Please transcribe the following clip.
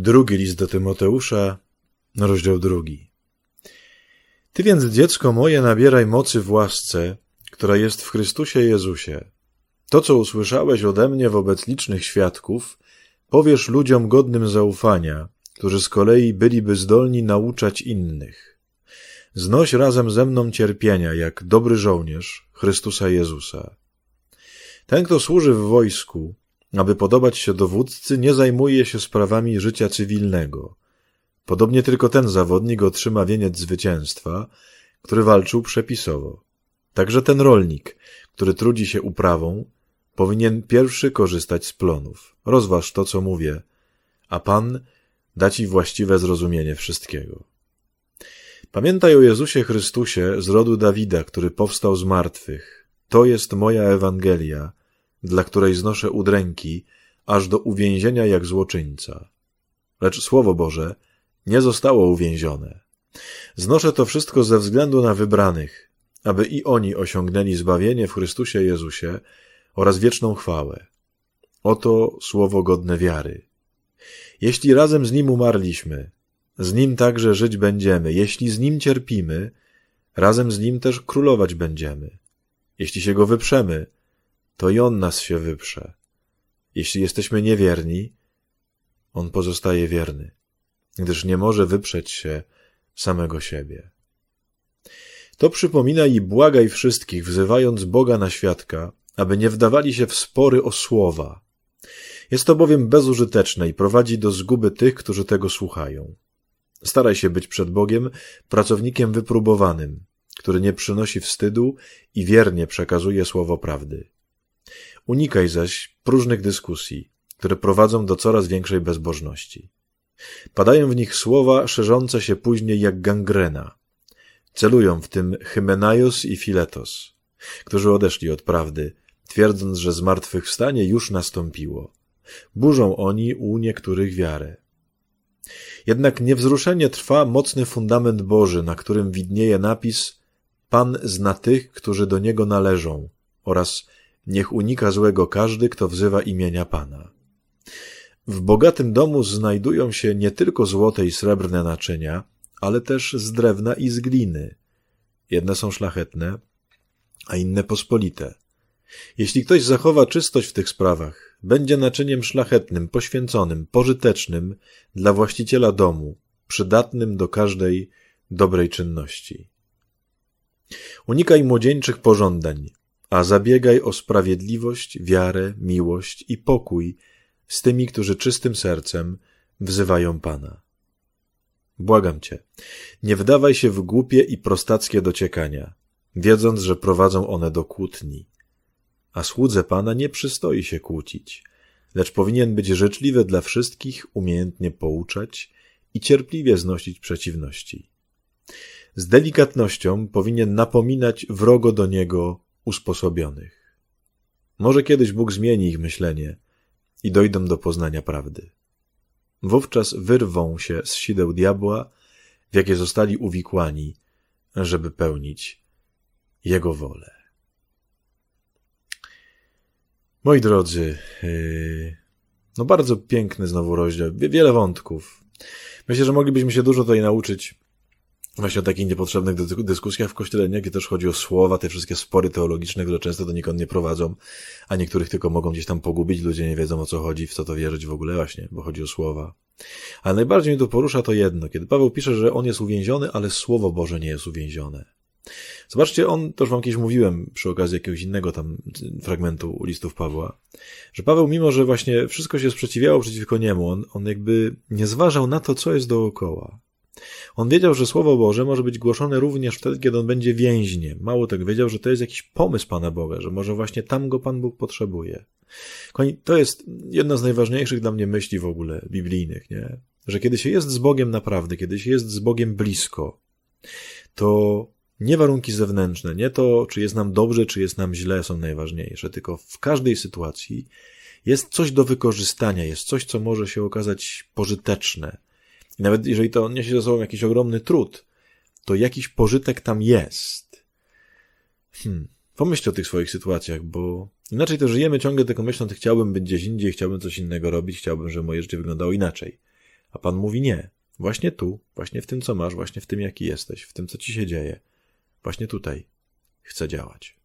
Drugi list do Tymoteusza, rozdział 2. Ty więc, dziecko moje, nabieraj mocy w łasce, która jest w Chrystusie Jezusie. To, co usłyszałeś ode mnie wobec licznych świadków, powiesz ludziom godnym zaufania, którzy z kolei byliby zdolni nauczać innych. Znoś razem ze mną cierpienia, jak dobry żołnierz Chrystusa Jezusa. Ten, kto służy w wojsku, aby podobać się dowódcy, nie zajmuje się sprawami życia cywilnego. Podobnie tylko ten zawodnik otrzyma wieniec zwycięstwa, który walczył przepisowo. Także ten rolnik, który trudzi się uprawą, powinien pierwszy korzystać z plonów. Rozważ to, co mówię, a Pan da ci właściwe zrozumienie wszystkiego. Pamiętaj o Jezusie Chrystusie z rodu Dawida, który powstał z martwych. To jest moja Ewangelia, dla której znoszę udręki, aż do uwięzienia jak złoczyńca. Lecz Słowo Boże nie zostało uwięzione. Znoszę to wszystko ze względu na wybranych, aby i oni osiągnęli zbawienie w Chrystusie Jezusie oraz wieczną chwałę. Oto słowo godne wiary. Jeśli razem z Nim umarliśmy, z Nim także żyć będziemy. Jeśli z Nim cierpimy, razem z Nim też królować będziemy. Jeśli się Go wyprzemy, to i On nas się wyprze. Jeśli jesteśmy niewierni, On pozostaje wierny, gdyż nie może wyprzeć się samego siebie. To przypomina i błagaj wszystkich, wzywając Boga na świadka, aby nie wdawali się w spory o słowa. Jest to bowiem bezużyteczne i prowadzi do zguby tych, którzy tego słuchają. Staraj się być przed Bogiem pracownikiem wypróbowanym, który nie przynosi wstydu i wiernie przekazuje słowo prawdy. Unikaj zaś próżnych dyskusji, które prowadzą do coraz większej bezbożności. Padają w nich słowa szerzące się później jak gangrena. Celują w tym Hymenaios i Filetos, którzy odeszli od prawdy, twierdząc, że zmartwychwstanie już nastąpiło. Burzą oni u niektórych wiarę. Jednak niewzruszenie trwa mocny fundament Boży, na którym widnieje napis Pan zna tych, którzy do Niego należą oraz niech unika złego każdy, kto wzywa imienia Pana. W bogatym domu znajdują się nie tylko złote i srebrne naczynia, ale też z drewna i z gliny. Jedne są szlachetne, a inne pospolite. Jeśli ktoś zachowa czystość w tych sprawach, będzie naczyniem szlachetnym, poświęconym, pożytecznym dla właściciela domu, przydatnym do każdej dobrej czynności. Unikaj młodzieńczych pożądań, a zabiegaj o sprawiedliwość, wiarę, miłość i pokój z tymi, którzy czystym sercem wzywają Pana. Błagam Cię, nie wdawaj się w głupie i prostackie dociekania, wiedząc, że prowadzą one do kłótni. A słudze Pana nie przystoi się kłócić, lecz powinien być życzliwy dla wszystkich, umiejętnie pouczać i cierpliwie znosić przeciwności. Z delikatnością powinien napominać wrogo do niego usposobionych. Może kiedyś Bóg zmieni ich myślenie i dojdą do poznania prawdy. Wówczas wyrwą się z sideł diabła, w jakie zostali uwikłani, żeby pełnić Jego wolę. Moi drodzy, bardzo piękny znowu rozdział, wiele wątków. Myślę, że moglibyśmy się dużo tutaj nauczyć właśnie o takich niepotrzebnych dyskusjach w Kościele, gdzie też chodzi o słowa, te wszystkie spory teologiczne, które często donikąd nie prowadzą, a niektórych tylko mogą gdzieś tam pogubić, ludzie nie wiedzą, o co chodzi, w co to wierzyć w ogóle właśnie, bo chodzi o słowa. Ale najbardziej mnie tu porusza to jedno, kiedy Paweł pisze, że on jest uwięziony, ale Słowo Boże nie jest uwięzione. Zobaczcie, to już wam kiedyś mówiłem przy okazji jakiegoś innego tam fragmentu listów Pawła, że Paweł, mimo że właśnie wszystko się sprzeciwiało przeciwko niemu, on jakby nie zważał na to, co jest dookoła. On wiedział, że Słowo Boże może być głoszone również wtedy, kiedy on będzie więźniem. Mało tego, wiedział, że to jest jakiś pomysł Pana Boga, że może właśnie tam go Pan Bóg potrzebuje. To jest jedna z najważniejszych dla mnie myśli w ogóle biblijnych, nie? Że kiedy się jest z Bogiem naprawdę, kiedy się jest z Bogiem blisko, to nie warunki zewnętrzne, nie to, czy jest nam dobrze, czy jest nam źle, są najważniejsze, tylko w każdej sytuacji jest coś do wykorzystania, jest coś, co może się okazać pożyteczne. I nawet jeżeli to niesie ze sobą jakiś ogromny trud, to jakiś pożytek tam jest. Pomyślcie o tych swoich sytuacjach, bo inaczej to żyjemy ciągle tylko myśląc, chciałbym być gdzieś indziej, chciałbym coś innego robić, chciałbym, żeby moje życie wyglądało inaczej. A Pan mówi nie. Właśnie tu, właśnie w tym, co masz, właśnie w tym, jaki jesteś, w tym, co ci się dzieje. Właśnie tutaj chcę działać.